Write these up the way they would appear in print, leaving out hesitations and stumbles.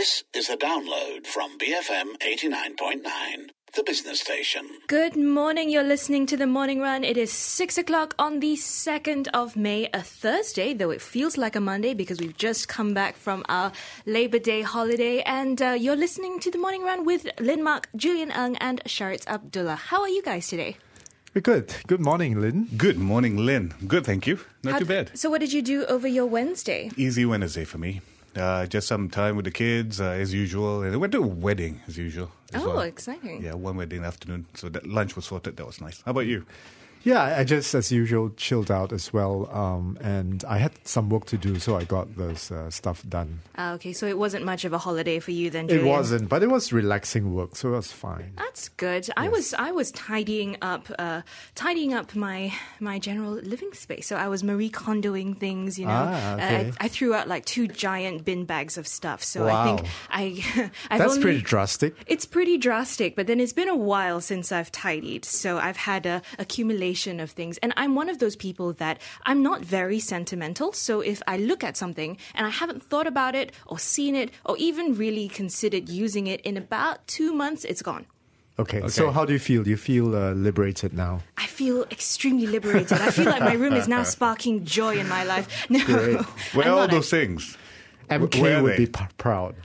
This is a download from BFM 89.9, the business station. Good morning, you're listening to The Morning Run. It is 6 o'clock on the 2nd of May, a Thursday, though it feels like a Monday because we've just come back from our Labor Day holiday. And you're listening to The Morning Run with Lynn Mark, Julian Ng and Sharitz Abdullah. How are you guys today? We're good. Good morning, Lynn. Good morning, Lynn. Good, thank you. Not too bad. So what did you do over your Wednesday? Easy Wednesday for me. Just some time with the kids, as usual. And I went to a wedding, as usual. Exciting. Yeah, one wedding afternoon. So that lunch was sorted. That was nice. How about you? Yeah, I just, as usual, chilled out as well. And I had some work to do, so I got this stuff done. Okay, so it wasn't much of a holiday for you then, Julian? It wasn't, but it was relaxing work, so it was fine. That's good. Yes. I was tidying up my general living space. So I was Marie Kondoing things, you know. Okay. I threw out like 2 giant bin bags of stuff. So wow. I think That's pretty drastic. It's pretty drastic, but then it's been a while since I've tidied. So I've had a accumulation of things. And I'm one of those people that I'm not very sentimental. So if I look at something and I haven't thought about it or seen it or even really considered using it in about 2 months, it's gone. Okay, so how do you feel? Do you feel liberated now? I feel extremely liberated. I feel like my room is now sparking joy in my life. No, great. Where are all those things? MK would be proud.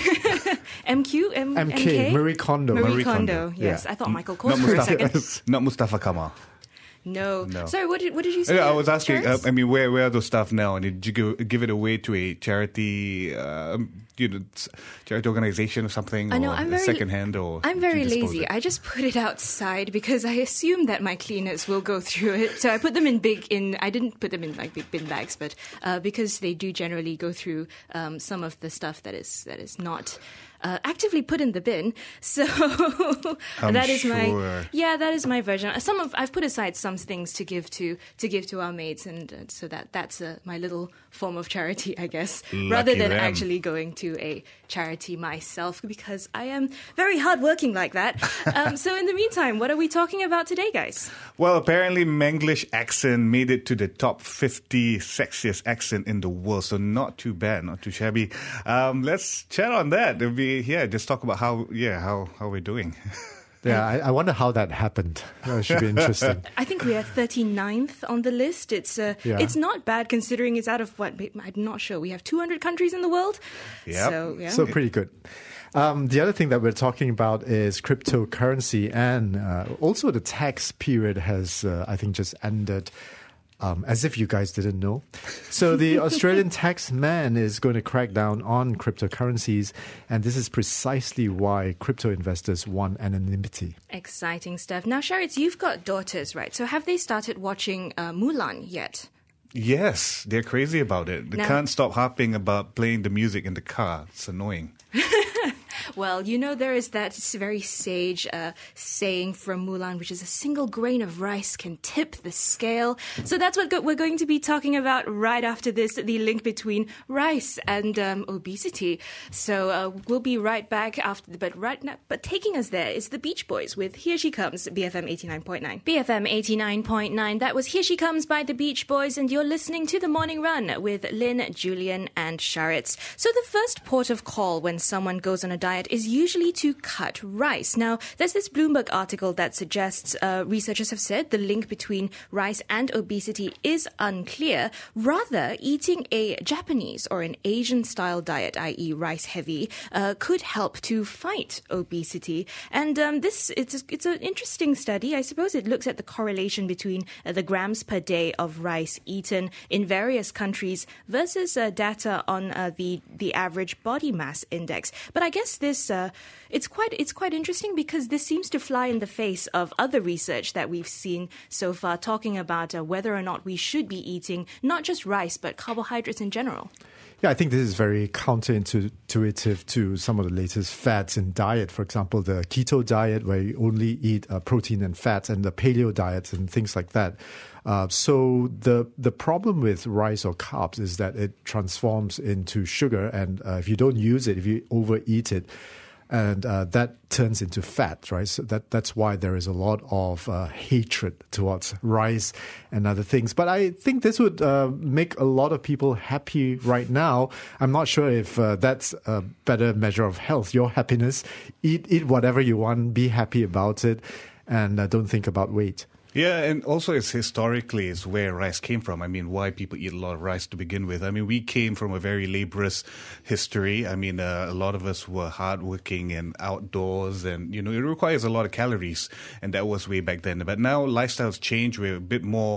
MK? Marie Kondo. Marie Kondo, yes. Yeah. I thought Michael Kors for a second. Not Mustafa Kamal. No. Sorry, what did you say? Yeah, I was asking, where are those stuff now? And did you give it away to a charity, charity organization or something? I know, or secondhand? Or I'm very lazy. I just put it outside because I assume that my cleaners will go through it. So I put them I didn't put them in like big bin bags, but because they do generally go through some of the stuff that is not actively put in the bin. So that is my version. I've put aside some things to give to our mates, and so that's my little form of charity, I guess, rather than actually going to a charity myself, because I am very hardworking like that. So in the meantime, what are we talking about today, guys? Well, apparently Manglish accent made it to the top 50 sexiest accent in the world, so not too bad, not too shabby. Let's chat on that. Just talk about how we're doing. Yeah, I wonder how that happened. It should be interesting. I think we are 39th on the list. It's not bad considering it's out of what? I'm not sure. We have 200 countries in the world. Yeah. So pretty good. The other thing that we're talking about is cryptocurrency, and also the tax period has, I think, just ended. As if you guys didn't know. So the Australian tax man is going to crack down on cryptocurrencies, and this is precisely why crypto investors want anonymity. Exciting stuff. Now, Sharitz, you've got daughters, right? So have they started watching Mulan yet? Yes, they're crazy about it. They can't stop harping about playing the music in the car. It's annoying. Well, there is that very sage saying from Mulan, which is a single grain of rice can tip the scale. So that's what we're going to be talking about right after this, the link between rice and obesity. So we'll be right back after, but taking us there is the Beach Boys with Here She Comes, BFM 89.9. BFM 89.9, that was Here She Comes by the Beach Boys, and you're listening to The Morning Run with Lynn, Julian and Sharitz. So the first port of call when someone goes on a diet is usually to cut rice. Now, there's this Bloomberg article that suggests researchers have said the link between rice and obesity is unclear. Rather, eating a Japanese or an Asian-style diet, i.e. rice-heavy, could help to fight obesity. And it's an interesting study. I suppose it looks at the correlation between the grams per day of rice eaten in various countries versus data on the average body mass index. But I guess this it's quite interesting because this seems to fly in the face of other research that we've seen so far, talking about whether or not we should be eating not just rice but carbohydrates in general. Yeah, I think this is very counterintuitive to some of the latest fads in diet. For example, the keto diet, where you only eat protein and fats, and the paleo diets and things like that. So the problem with rice or carbs is that it transforms into sugar, and if you don't use it, if you overeat it, and that turns into fat, right? So that's why there is a lot of hatred towards rice and other things. But I think this would make a lot of people happy right now. I'm not sure if that's a better measure of health, your happiness. Eat whatever you want, be happy about it, and don't think about weight. Yeah, and also it's historically is where rice came from. I mean, why people eat a lot of rice to begin with. I mean, we came from a very laborious history. I mean, a lot of us were hardworking and outdoors, and, it requires a lot of calories, and that was way back then. But now lifestyles change. We're a bit more...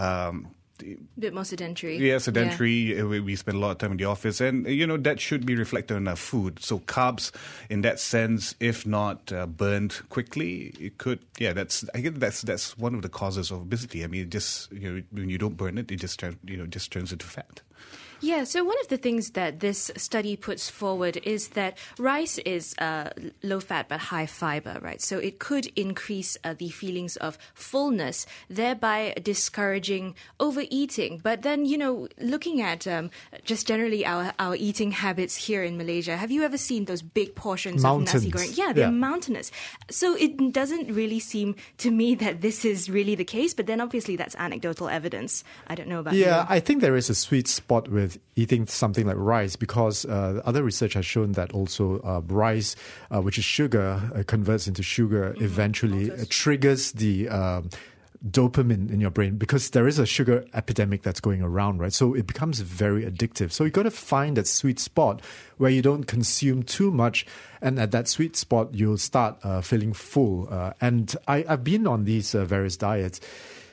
bit more sedentary. Yeah, sedentary. Yeah. We spend a lot of time in the office, and that should be reflected in our food. So carbs, in that sense, if not burned quickly, it could. Yeah, I guess that's one of the causes of obesity. I mean, it just when you don't burn it, it just turns into fat. Yeah, so one of the things that this study puts forward is that rice is low fat but high fiber, right? So it could increase the feelings of fullness, thereby discouraging overeating. But then, looking at just generally our eating habits here in Malaysia, have you ever seen those big portions Mountains. of nasi goreng? Yeah, they're mountainous. So it doesn't really seem to me that this is really the case, but then obviously that's anecdotal evidence. I don't know about you. Yeah, I think there is a sweet spot with eating something like rice, because other research has shown that also rice, which is sugar, converts into sugar eventually, triggers the dopamine in your brain, because there is a sugar epidemic that's going around, right? So it becomes very addictive. So you got to find that sweet spot where you don't consume too much, and at that sweet spot you'll start feeling full. And I've been on these various diets.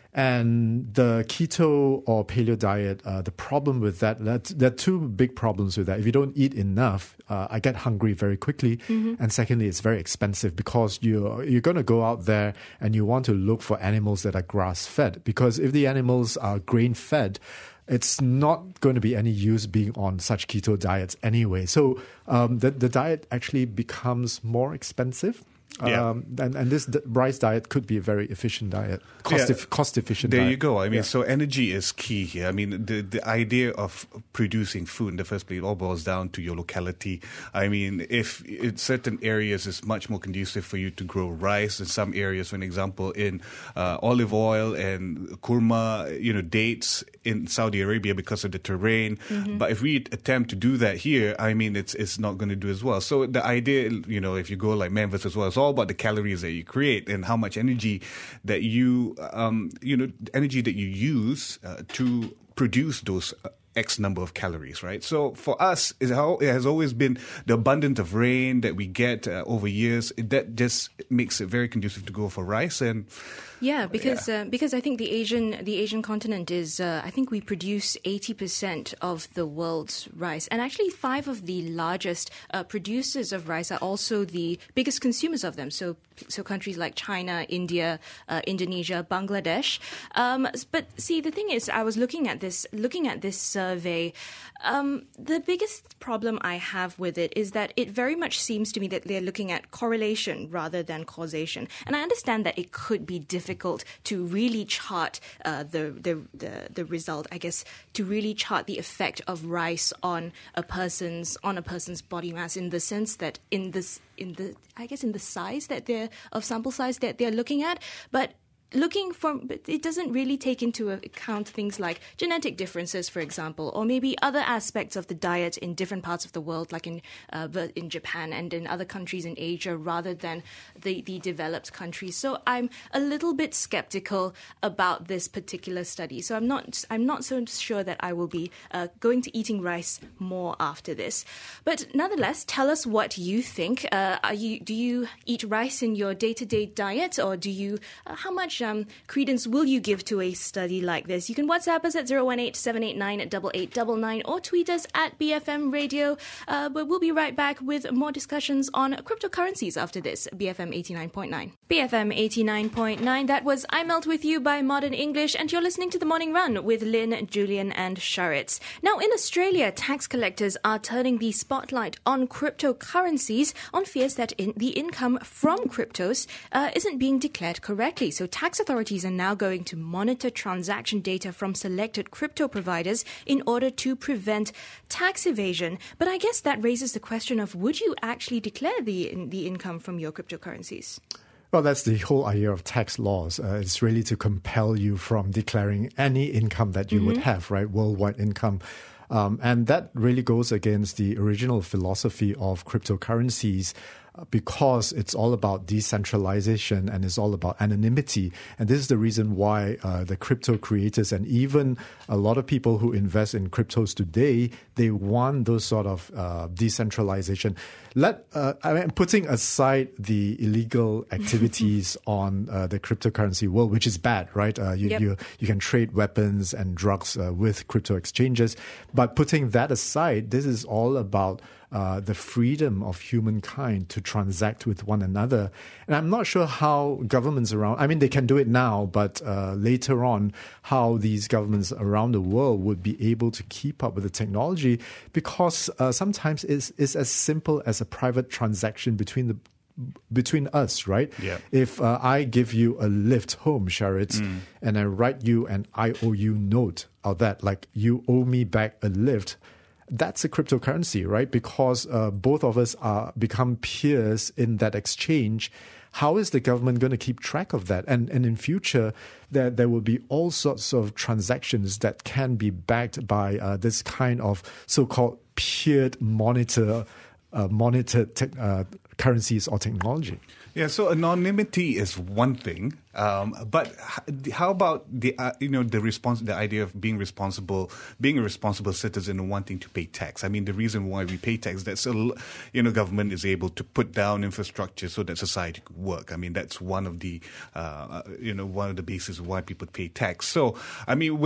And the keto or paleo diet, the problem with that, there are two big problems with that. If you don't eat enough, I get hungry very quickly. And secondly, it's very expensive, because you're going to go out there and you want to look for animals that are grass-fed. Because if the animals are grain-fed, it's not going to be any use being on such keto diets anyway. So the diet actually becomes more expensive. Yeah. And this rice diet could be a very efficient diet, cost-efficient diet. There you go. I mean, so energy is key here. I mean, the idea of producing food in the first place all boils down to your locality. I mean, if in certain areas it's much more conducive for you to grow rice, in some areas, for an example, in olive oil and kurma, dates in Saudi Arabia because of the terrain. But if we attempt to do that here, I mean, it's not going to do as well. So the idea, if you go like man versus wild, it's all about the calories that you create and how much energy that you use to produce those X number of calories, right? So for us, it has always been the abundance of rain that we get over years. That just makes it very conducive to go for rice. And because I think the Asian continent is I think we produce 80% of the world's rice, and actually 5 of the largest producers of rice are also the biggest consumers of them. So countries like China, India, Indonesia, Bangladesh. But see, the thing is, I was looking at this survey. The biggest problem I have with it is that it very much seems to me that they're looking at correlation rather than causation. And I understand that it could be difficult to really chart the result, I guess, to really chart the effect of rice on a person's body mass, in the sense that in the size that sample size that they're looking at, but it doesn't really take into account things like genetic differences, for example, or maybe other aspects of the diet in different parts of the world, like in Japan and in other countries in Asia, rather than the developed countries. So I'm a little bit skeptical about this particular study. So I'm not so sure that I will be going to eating rice more after this. But nonetheless, tell us what you think. Do you eat rice in your day-to-day diet, or do you? How much credence will you give to a study like this? You can WhatsApp us at 018-789-8899 or tweet us at BFM Radio. But we'll be right back with more discussions on cryptocurrencies after this. BFM 89.9. BFM 89.9. That was I Melt With You by Modern English, and you're listening to The Morning Run with Lynn, Julian and Sharitz. Now, in Australia, tax collectors are turning the spotlight on cryptocurrencies on fears that the income from cryptos isn't being declared correctly. So tax tax authorities are now going to monitor transaction data from selected crypto providers in order to prevent tax evasion. But I guess that raises the question of, would you actually declare the income from your cryptocurrencies? Well, that's the whole idea of tax laws. It's really to compel you from declaring any income that you would have, right? Worldwide income. And that really goes against the original philosophy of cryptocurrencies, because it's all about decentralization and it's all about anonymity. And this is the reason why the crypto creators and even a lot of people who invest in cryptos today, they want those sort of decentralization. Putting aside the illegal activities on the cryptocurrency world, which is bad, right? You can trade weapons and drugs with crypto exchanges. But putting that aside, this is all about the freedom of humankind to transact with one another. And I'm not sure how governments around, I mean, they can do it now, but later on, how these governments around the world would be able to keep up with the technology, because sometimes it's as simple as a private transaction between us, right? Yeah. If I give you a lift home, Sharit, and I write you an IOU note of that, like you owe me back a lift, that's a cryptocurrency, right? Because both of us become peers in that exchange. How is the government going to keep track of that? And in future, there will be all sorts of transactions that can be backed by this kind of so-called peered monitored currencies or technology. Yeah, so anonymity is one thing, but how about the idea of being a responsible citizen and wanting to pay tax? I mean, the reason why we pay tax, that's government is able to put down infrastructure so that society could work. I mean, that's one of the bases why people pay tax. So, I mean,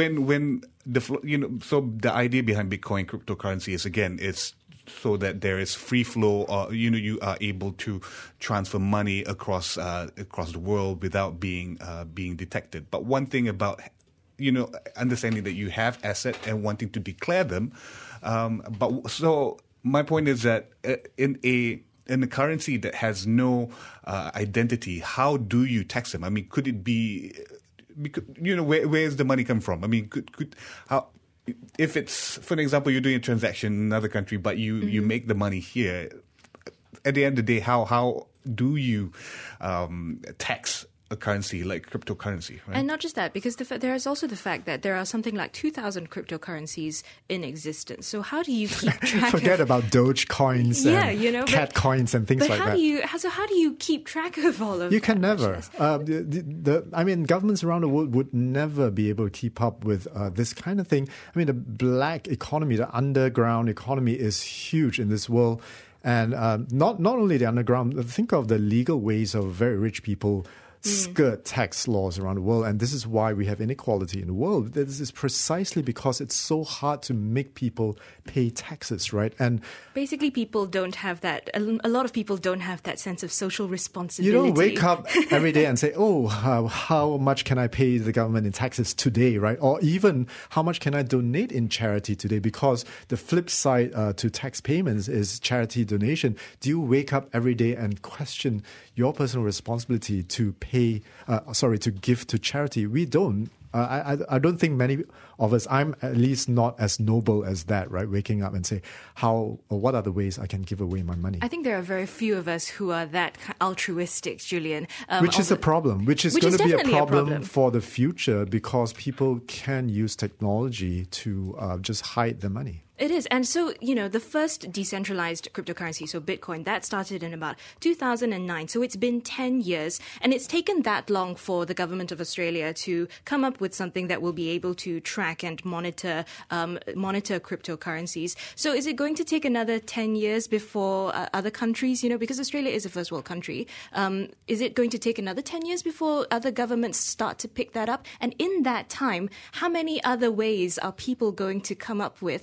so the idea behind Bitcoin cryptocurrency is, again, it's so that there is free flow, or you are able to transfer money across the world without being detected. But one thing about understanding that you have assets and wanting to declare them, so my point is that in a currency that has no identity, how do you tax them? I mean, could it be, where is the money come from? I mean, how? If it's, for example, you're doing a transaction in another country, but you make the money here, at the end of the day, how do you tax a currency like cryptocurrency, right? And not just that, because there is also the fact that there are something like 2,000 cryptocurrencies in existence. So how do you keep track Forget about Doge coins and cat coins and things like that. How do you keep track of all of You that? can never. Governments around the world would never be able to keep up with this kind of thing. I mean, the black economy, the underground economy is huge in this world. And not only the underground, think of the legal ways of very rich people skirt tax laws around the world. And this is why we have inequality in the world. This is precisely because it's so hard to make people pay taxes, right? And basically, people don't have that. A lot of people don't have that sense of social responsibility. You don't wake up every day and say, how much can I pay the government in taxes today, right? Or even how much can I donate in charity today? Because the flip side to tax payments is charity donation. Do you wake up every day and question your personal responsibility to give to charity? We don't. I don't think many of us, I'm at least not as noble as that, right? Waking up and say, what are the ways I can give away my money? I think there are very few of us who are that altruistic, Julian. Which is a problem, which is going to be a problem for the future, because people can use technology to just hide the money. It is. And so, the first decentralized cryptocurrency, so Bitcoin, that started in about 2009. So it's been 10 years. And it's taken that long for the government of Australia to come up with something that will be able to track and monitor cryptocurrencies. So is it going to take another 10 years before other countries, because Australia is a first world country, is it going to take another 10 years before other governments start to pick that up? And in that time, how many other ways are people going to come up with to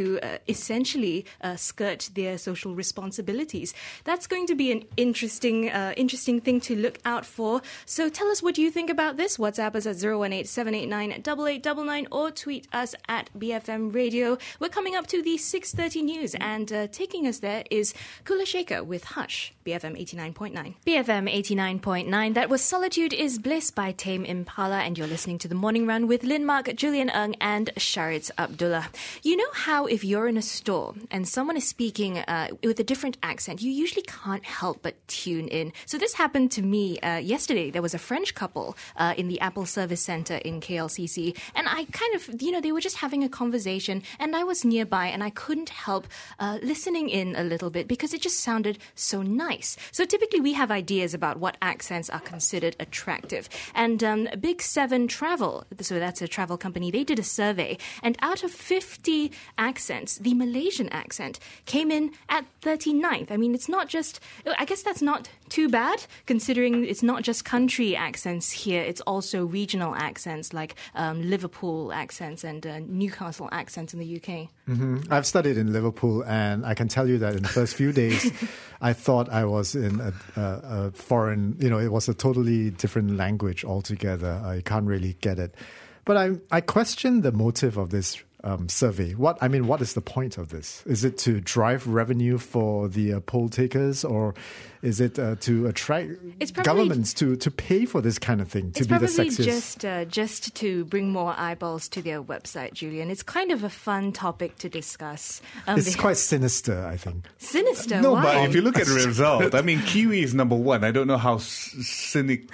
to essentially skirt their social responsibilities. That's going to be an interesting thing to look out for. So tell us what you think about this. WhatsApp us at 018-789-8899 or tweet us at BFM Radio. We're coming up to the 6:30 news, and taking us there is Kula Shaker with Hush, BFM 89.9. BFM 89.9. That was Solitude is Bliss by Tame Impala, and you're listening to The Morning Run with Lin Mark, Julian Ng, and Sharitz Abdullah. You know how if you're in a store and someone is speaking with a different accent, you usually can't help but tune in. So this happened to me yesterday. There was a French couple in the Apple Service Center in KLCC, and I kind of, they were just having a conversation, and I was nearby, and I couldn't help listening in a little bit because it just sounded so nice. So typically we have ideas about what accents are considered attractive. And Big Seven Travel, so that's a travel company, they did a survey, and out of 50 accents, the Malaysian accent came in at 39th. I mean, it's not just, I guess that's not too bad, considering it's not just country accents here, it's also regional accents like Liverpool accents and Newcastle accents in the UK. Mm-hmm. I've studied in Liverpool, and I can tell you that in the first few days, I thought I was in a foreign, it was a totally different language altogether. I can't really get it. But I question the motive of this survey. What is the point of this? Is it to drive revenue for the poll takers, or is it to attract governments to pay for this kind of thing, to be the sexiest? It's probably just to bring more eyeballs to their website, Julian. It's kind of a fun topic to discuss. It's quite sinister, I think. Sinister? No, Why? but if you look at the result, I mean, Kiwi is number one. I don't know how cynical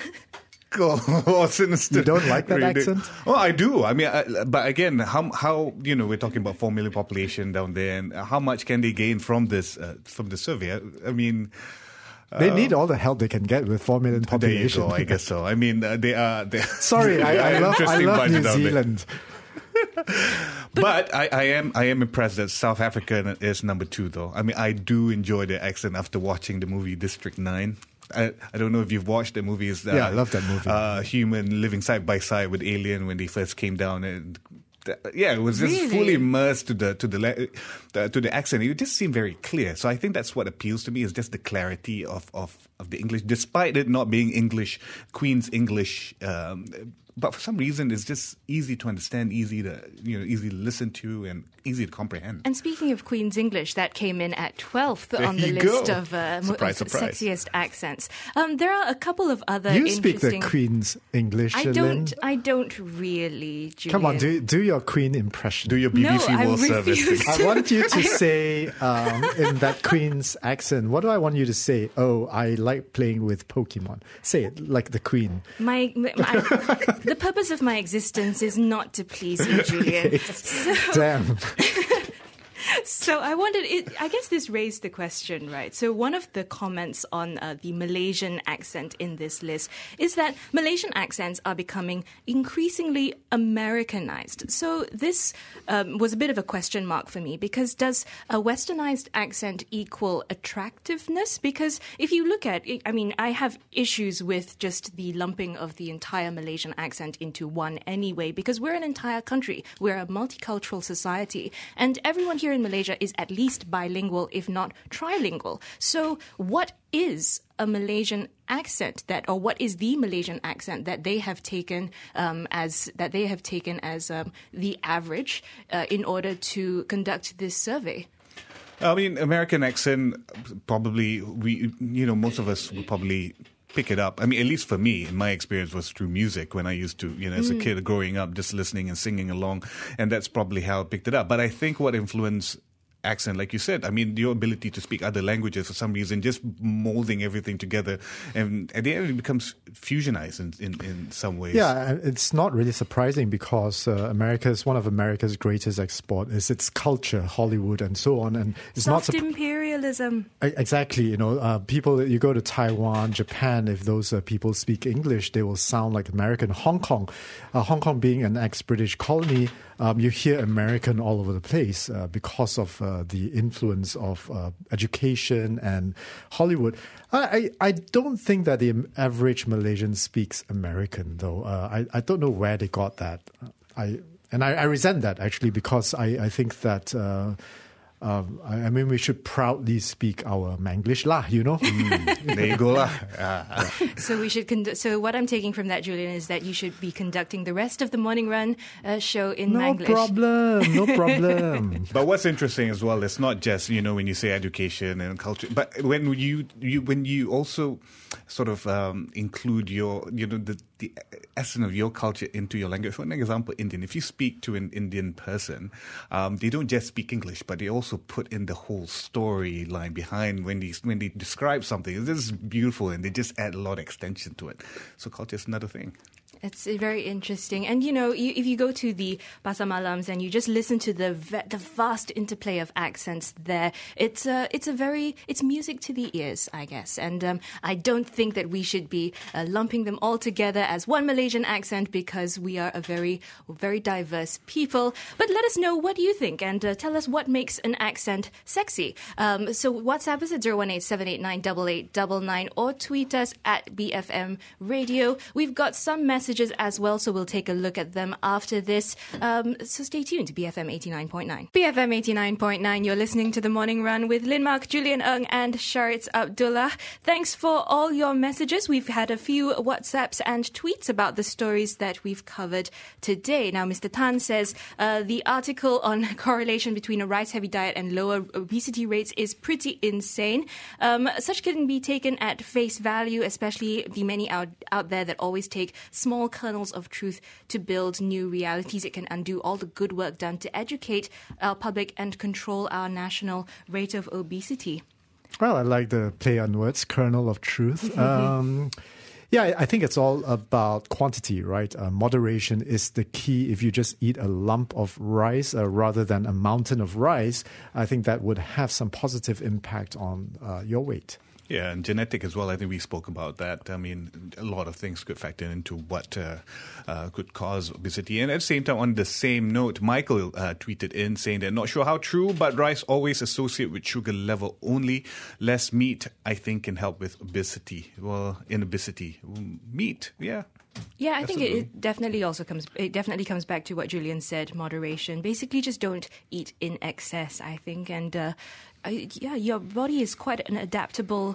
or sinister. You don't like that accent? Oh, I do. I mean, but again, how we're talking about 4 million population down there, and how much can they gain from this from the survey? I mean, they need all the help they can get with 4 million population. There you go. I guess so. I mean, they are. Sorry, I love New Zealand. But I am impressed that South Africa is number 2, though. I mean, I do enjoy their accent after watching the movie District 9. I don't know if you've watched the movie. I love that movie. Human living side by side with alien when they first came down, and it was just Really? fully immersed to the accent. It just seemed very clear. So I think that's what appeals to me, is just the clarity of the English, despite it not being English, Queen's English. But for some reason, it's just easy to understand, easy to listen to, and easy to comprehend. And speaking of Queen's English, that came in at 12th There on the you list go. of Surprise. sexiest accents. There are a couple of other You speak the interesting... Queen's English, I Lynn? don't really, Julian. Come on, do your Queen impression. Do your No, BBC I World Service refuse. thing. I want you to say in that Queen's accent. What do I want you to say? Oh, I like playing with Pokemon. Say it like the Queen. The purpose of my existence is not to please you, Julian. Damn. So I guess this raised the question, right? So one of the comments on the Malaysian accent in this list is that Malaysian accents are becoming increasingly Americanized. So this was a bit of a question mark for me, because does a westernized accent equal attractiveness? Because if you look at it, I mean, I have issues with just the lumping of the entire Malaysian accent into one anyway, because we're an entire country. We're a multicultural society, and everyone here in Malaysia is at least bilingual, if not trilingual. So what is a Malaysian accent what is the Malaysian accent that they have taken as the average in order to conduct this survey? I mean, American accent, probably, most of us would probably pick it up. I mean, at least for me, in my experience, was through music when I used to, as a kid growing up, just listening and singing along. And that's probably how I picked it up. But I think what influenced accent, like you said, I mean, your ability to speak other languages for some reason, just molding everything together, and at the end it becomes fusionized in some ways. Yeah, it's not really surprising, because one of America's greatest export is its culture, Hollywood and so on, and it's Soft not imperialism. Exactly. People, you go to Taiwan, Japan, if those people speak English, they will sound like American. Hong Kong being an ex-British colony, you hear American all over the place because of the influence of education and Hollywood. I don't think that the average Malaysian speaks American, though. I don't know where they got that. And I resent that, actually, because I think that, I mean, we should proudly speak our Manglish lah, you know? There you go lah. So we should. So what I'm taking from that, Julian, is that you should be conducting the rest of the Morning Run show in No Manglish. no problem. But what's interesting as well, it's not just, when you say education and culture, but when you also sort of include your, the essence of your culture into your language. For an example, Indian. If you speak to an Indian person, they don't just speak English, but they also put in the whole storyline behind when they describe something. This is beautiful, and they just add a lot of extension to it. So culture is another thing. It's very interesting. And, if you go to the Pasar Malams and you just listen to the vast interplay of accents there, it's music to the ears, I guess. And I don't think that we should be lumping them all together as one Malaysian accent, because we are a very, very diverse people. But let us know, what do you think? And tell us what makes an accent sexy. So WhatsApp us at 018-789-8899 or tweet us at BFM Radio. We've got some messages as well, so we'll take a look at them after this. So stay tuned to BFM 89.9. BFM 89.9, you're listening to The Morning Run with Lin Mark, Julian Ng and Sharitz Abdullah. Thanks for all your messages. We've had a few WhatsApps and tweets about the stories that we've covered today. Now, Mr. Tan says the article on correlation between a rice-heavy diet and lower obesity rates is pretty insane. Such couldn't be taken at face value, especially the many out there that always take small kernels of truth to build new realities. It can undo all the good work done to educate our public and control our national rate of obesity. Well, I like the play on words, kernel of truth. Yeah, I think it's all about quantity, right? Moderation is the key. If you just eat a lump of rice rather than a mountain of rice, I think that would have some positive impact on your weight. Yeah, and genetic as well. I think we spoke about that. I mean, a lot of things could factor into what could cause obesity. And at the same time, on the same note, Michael tweeted in saying that, not sure how true, but rice always associate with sugar level only. Less meat, I think, can help with obesity. Well, in obesity, meat, yeah. Yeah, I think it definitely comes back to what Julian said, moderation. Basically, just don't eat in excess, I think. And your body is quite an adaptable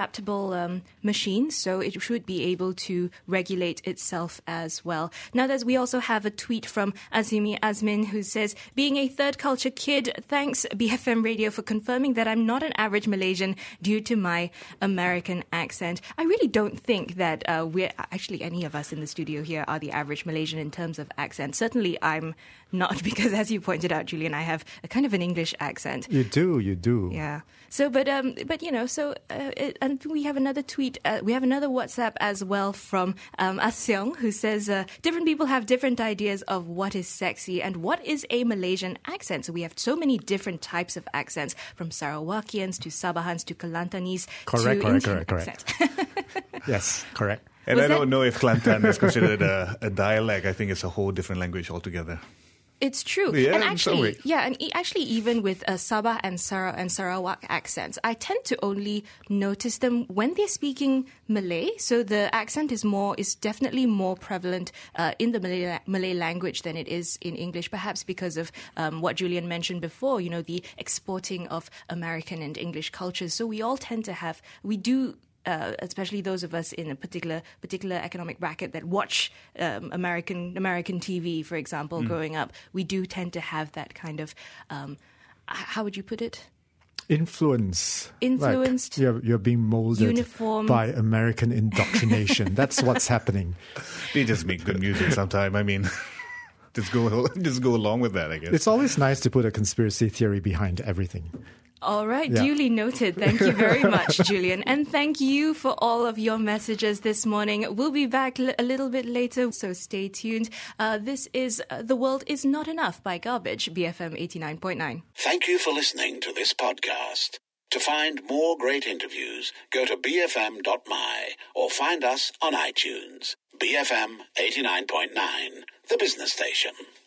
machine, so it should be able to regulate itself as well. Now, we also have a tweet from Azimi Azmin, who says, being a third culture kid, thanks BFM Radio for confirming that I'm not an average Malaysian due to my American accent. I really don't think that we're actually, any of us in the studio here are the average Malaysian in terms of accent. Certainly I'm not, because as you pointed out, Julian, I have a kind of an English accent. You do. Yeah. So, and we have another tweet. We have another WhatsApp as well from Asyong, who says different people have different ideas of what is sexy and what is a Malaysian accent. So we have so many different types of accents, from Sarawakians to Sabahans to Kelantanese correct. accents. Yes, correct. And I don't know if Kelantan is considered a dialect. I think it's a whole different language altogether. It's true. Yeah, and in some way. actually, even with Sabah and Sarawak accents, I tend to only notice them when they're speaking Malay. So the accent is definitely more prevalent in the Malay language than it is in English, perhaps because of what Julian mentioned before, the exporting of American and English cultures. So we all tend to especially those of us in a particular economic bracket that watch American TV, for example, growing up, we do tend to have that kind of, how would you put it? Influenced. Like you're being molded uniform by American indoctrination. That's what's happening. They just make good music sometimes. I mean, just go along with that, I guess. It's always nice to put a conspiracy theory behind everything. All right, Yeah. Duly noted. Thank you very much, Julian. And thank you for all of your messages this morning. We'll be back a little bit later, so stay tuned. This is The World Is Not Enough by Garbage, BFM 89.9. Thank you for listening to this podcast. To find more great interviews, go to bfm.my or find us on iTunes. BFM 89.9, the business station.